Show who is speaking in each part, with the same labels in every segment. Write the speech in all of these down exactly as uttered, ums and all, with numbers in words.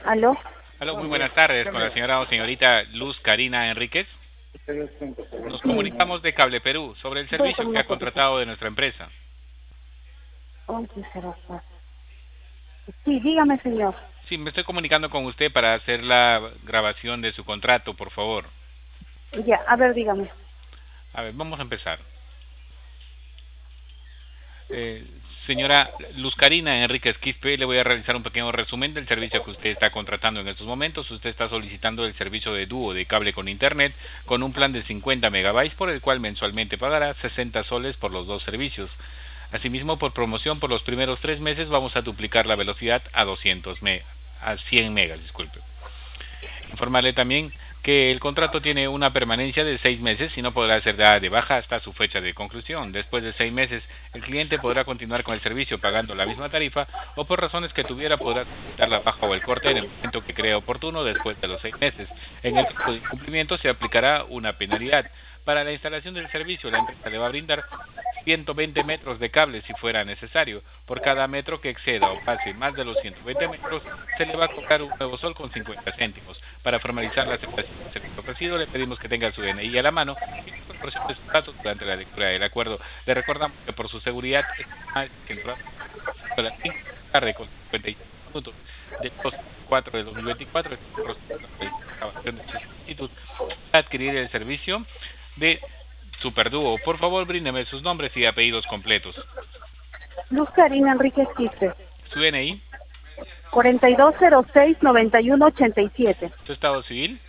Speaker 1: ¿Aló?
Speaker 2: Aló, muy buenas tardes, con la señora o señorita Luz Karina Enríquez. Nos comunicamos de Cable Perú sobre el servicio que ha contratado de nuestra empresa.
Speaker 1: once cero cuatro. Sí, dígame, señor.
Speaker 2: Sí, me estoy comunicando con usted para hacer la grabación de su contrato, por favor.
Speaker 1: Ya, a ver, dígame.
Speaker 2: A ver, vamos a empezar. Eh, señora Luz Karina Enríquez Quispe, le voy a realizar un pequeño resumen del servicio que usted está contratando en estos momentos. Usted está solicitando el servicio de dúo de cable con internet con un plan de cincuenta megabytes por el cual mensualmente pagará sesenta soles por los dos servicios. Asimismo, por promoción por los primeros tres meses vamos a duplicar la velocidad a doscientos me a cien megas, disculpe. Informarle también que el contrato tiene una permanencia de seis meses y no podrá ser dada de baja hasta su fecha de conclusión. Después de seis meses, el cliente podrá continuar con el servicio pagando la misma tarifa o por razones que tuviera podrá solicitar la baja o el corte en el momento que crea oportuno después de los seis meses. En el caso de incumplimiento se aplicará una penalidad. Para la instalación del servicio, la empresa le va a brindar ciento veinte metros de cable si fuera necesario. Por cada metro que exceda o pase más de los ciento veinte metros, se le va a cobrar un nuevo sol con cincuenta céntimos. Para formalizar la aceptación del servicio ofrecido, le pedimos que tenga su D N I a la mano y que proporcione sus datos durante la lectura del acuerdo. Le recordamos que por su seguridad, que entró a las cinco de la tarde con cincuenta y cinco minutos del dos cuatro de dos mil veinticuatro, grabación de su solicitud para adquirir el servicio de Superdúo. Por favor, bríndeme sus nombres y apellidos completos.
Speaker 1: Luz Karina Enríquez Quispe.
Speaker 2: Su D N I.
Speaker 1: cuarenta y dos cero seis noventa y uno ochenta y siete.
Speaker 2: Su estado civil.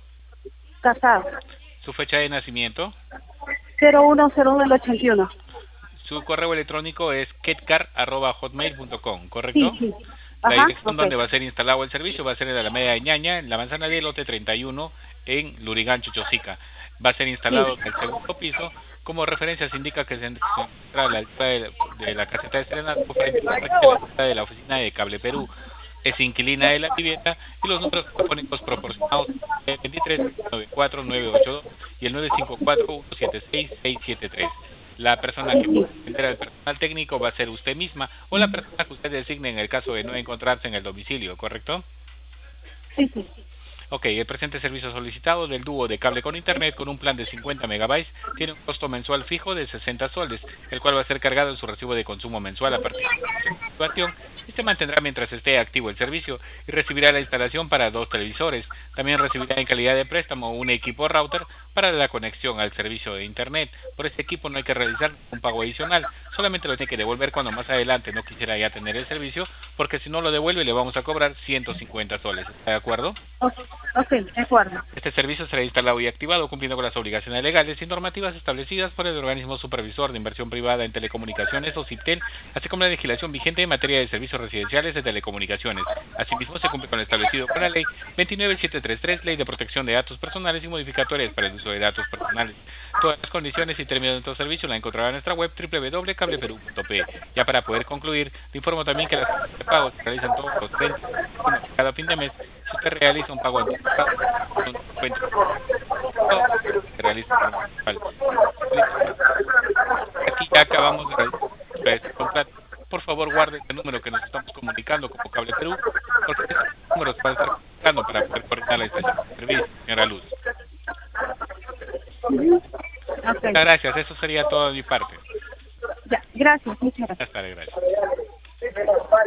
Speaker 1: Casado.
Speaker 2: Su fecha de nacimiento.
Speaker 1: cero uno cero uno del ochenta y uno.
Speaker 2: Su correo electrónico es ketcar arroba hotmail punto com, ¿correcto?
Speaker 1: Sí, sí.
Speaker 2: La
Speaker 1: Ajá,
Speaker 2: dirección
Speaker 1: ok.
Speaker 2: donde va a ser instalado el servicio va a ser en la Alameda de Ñaña, en la manzana de lote treinta y uno, en Lurigancho, Chosica. Va a ser instalado
Speaker 1: Sí.
Speaker 2: en el segundo piso. Como referencia se indica que se encuentra a la altura de, de la caseta de Serenazgo frente a la puerta de la oficina de Cable Perú. Es inquilina de la vivienda y los números telefónicos proporcionados son veintitrés noventa y cuatro nueve ochenta y dos y el nueve cinco cuatro uno siete seis seis siete tres. La persona que va a atender al personal técnico va a ser usted misma o la persona que usted designe en el caso de no encontrarse en el domicilio, ¿correcto?
Speaker 1: Sí, sí.
Speaker 2: Ok, el presente servicio solicitado del dúo de cable con internet con un plan de cincuenta megabytes tiene un costo mensual fijo de sesenta soles, el cual va a ser cargado en su recibo de consumo mensual a partir de la activación y se mantendrá mientras esté activo el servicio y recibirá la instalación para dos televisores. También recibirá en calidad de préstamo un equipo router para la conexión al servicio de internet. Por este equipo no hay que realizar un pago adicional, solamente lo tiene que devolver cuando más adelante no quisiera ya tener el servicio, porque si no lo devuelve le vamos a cobrar ciento cincuenta soles. ¿Está de acuerdo?
Speaker 1: Ok, ok, de acuerdo.
Speaker 2: Este servicio será instalado y activado cumpliendo con las obligaciones legales y normativas establecidas por el organismo supervisor de inversión privada en telecomunicaciones o CIPTEL, así como la legislación vigente en materia de servicios residenciales de telecomunicaciones. Asimismo, se cumple con lo establecido con la Ley veintinueve mil setecientos treinta y tres, Ley de Protección de Datos Personales y Modificatorias para el uso de datos personales. Todas las condiciones y términos de nuestro servicio la encontrará en nuestra web doble u doble u doble u punto cable perú punto pe. Ya para poder concluir, le informo también que las de pagos se realizan todos los treinta de cada fin de mes. Si usted realiza un pago anticipado, un cuenta se realiza por aquí ya acabamos de realizar este contrato. Por favor, guarde este número que nos estamos comunicando como Cable Perú, porque este número se va a estar comunicando para poder coordinar la instalación de servicio, señora Luz.
Speaker 1: Ujú. Ok.
Speaker 2: Muchas gracias, eso sería todo de mi parte.
Speaker 1: Ya, gracias, muchas gracias.
Speaker 2: Buenas tardes, gracias.